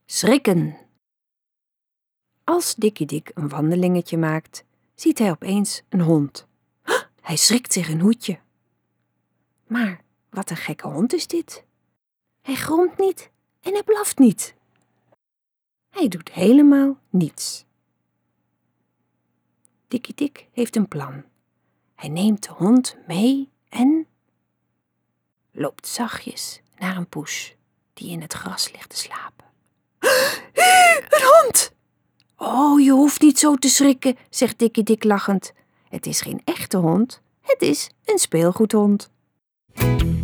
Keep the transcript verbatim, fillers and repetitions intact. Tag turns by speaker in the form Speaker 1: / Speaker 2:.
Speaker 1: Schrikken. Als Dikkie Dik een wandelingetje maakt, ziet hij opeens een hond. Hij schrikt zich een hoedje. Maar wat een gekke hond is dit. Hij gromt niet en hij blaft niet. Hij doet helemaal niets. Dikkie Dik heeft een plan. Hij neemt de hond mee en loopt zachtjes naar een poes die in het gras ligt te slapen. Een hond! Oh, je hoeft niet zo te schrikken, zegt Dikkie Dik lachend. Het is geen echte hond, het is een speelgoedhond.